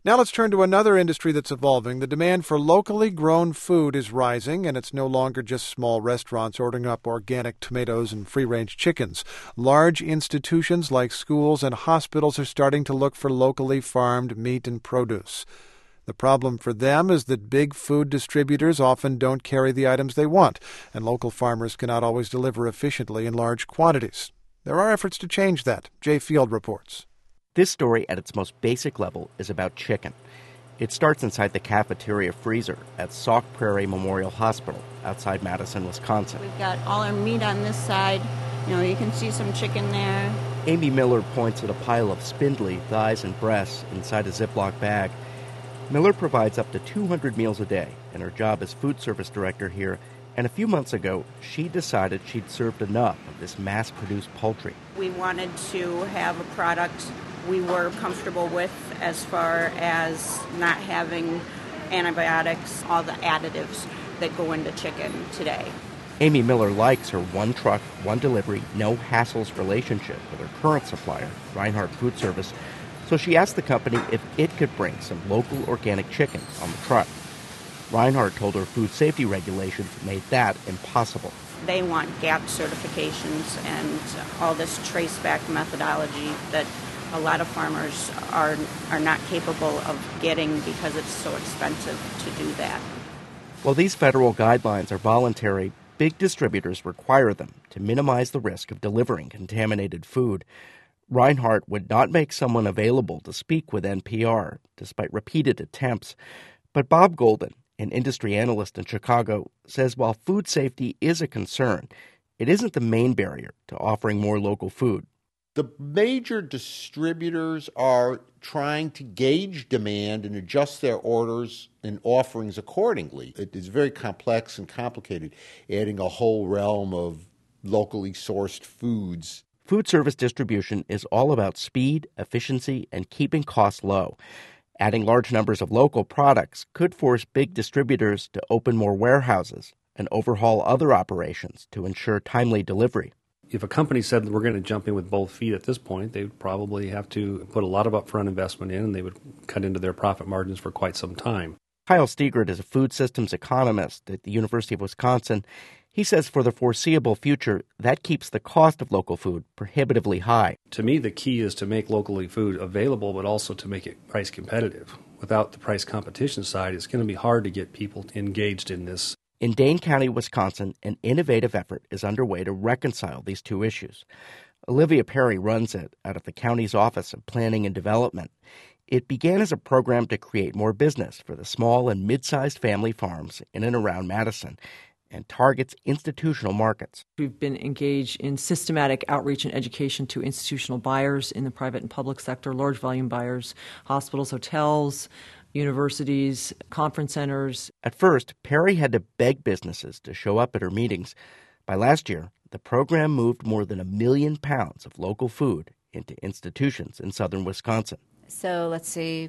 Now let's turn to another industry that's evolving. The demand for locally grown food is rising, and it's no longer just small restaurants ordering up organic tomatoes and free-range chickens. Large institutions like schools and hospitals are starting to look for locally farmed meat and produce. The problem for them is that big food distributors often don't carry the items they want, and local farmers cannot always deliver efficiently in large quantities. There are efforts to change that. Jay Field reports. This story, at its most basic level, is about chicken. It starts inside the cafeteria freezer at Sauk Prairie Memorial Hospital outside Madison, Wisconsin. We've got all our meat on this side. You can see some chicken there. Amy Miller points at a pile of spindly thighs and breasts inside a Ziploc bag. Miller provides up to 200 meals a day, and her job as food service director here. And a few months ago, she decided she'd served enough of this mass-produced poultry. We wanted to have a product we were comfortable with as far as not having antibiotics, all the additives that go into chicken today. Amy Miller likes her one truck, one delivery, no hassles relationship with her current supplier, Reinhart Food Service, so she asked the company if it could bring some local organic chicken on the truck. Reinhart told her food safety regulations made that impossible. They want GAP certifications and all this traceback methodology that a lot of farmers are not capable of getting because it's so expensive to do that. While these federal guidelines are voluntary, big distributors require them to minimize the risk of delivering contaminated food. Reinhart would not make someone available to speak with NPR, despite repeated attempts. But Bob Golden, an industry analyst in Chicago, says while food safety is a concern, it isn't the main barrier to offering more local food. The major distributors are trying to gauge demand and adjust their orders and offerings accordingly. It is very complex and complicated, adding a whole realm of locally sourced foods. Food service distribution is all about speed, efficiency, and keeping costs low. Adding large numbers of local products could force big distributors to open more warehouses and overhaul other operations to ensure timely delivery. If a company said we're going to jump in with both feet at this point, they would probably have to put a lot of upfront investment in, and they would cut into their profit margins for quite some time. Kyle Stigert is a food systems economist at the University of Wisconsin. He says for the foreseeable future, that keeps the cost of local food prohibitively high. To me, the key is to make locally food available, but also to make it price competitive. Without the price competition side, it's going to be hard to get people engaged in this. In Dane County, Wisconsin, an innovative effort is underway to reconcile these two issues. Olivia Perry runs it out of the county's Office of Planning and Development. It began as a program to create more business for the small and mid-sized family farms in and around Madison and targets institutional markets. We've been engaged in systematic outreach and education to institutional buyers in the private and public sector, large volume buyers, hospitals, hotels, universities, conference centers. At first, Perry had to beg businesses to show up at her meetings. By last year, the program moved more than 1 million pounds of local food into institutions in southern Wisconsin. So let's see,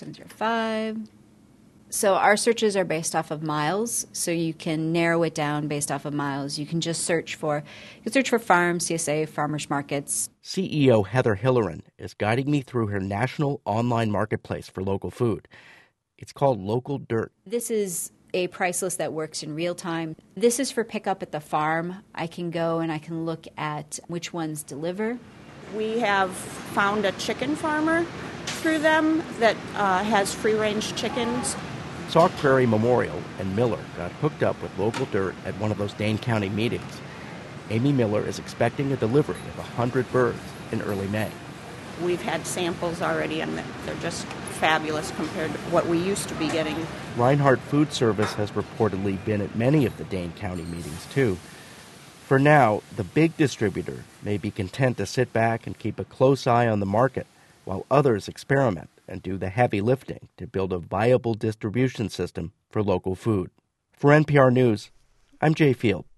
53705. So our searches are based off of miles, so you can narrow it down based off of miles. You can just search for farms, CSA, farmers markets. CEO Heather Hillerin is guiding me through her national online marketplace for local food. It's called Local Dirt. This is a price list that works in real time. This is for pickup at the farm. I can go and I can look at which ones deliver. We have found a chicken farmer through them that has free-range chickens. Sauk Prairie Memorial and Miller got hooked up with Local Dirt at one of those Dane County meetings. Amy Miller is expecting a delivery of 100 birds in early May. We've had samples already, and they're just fabulous compared to what we used to be getting. Reinhart Food Service has reportedly been at many of the Dane County meetings, too. For now, the big distributor may be content to sit back and keep a close eye on the market while others experiment and do the heavy lifting to build a viable distribution system for local food. For NPR News, I'm Jay Field.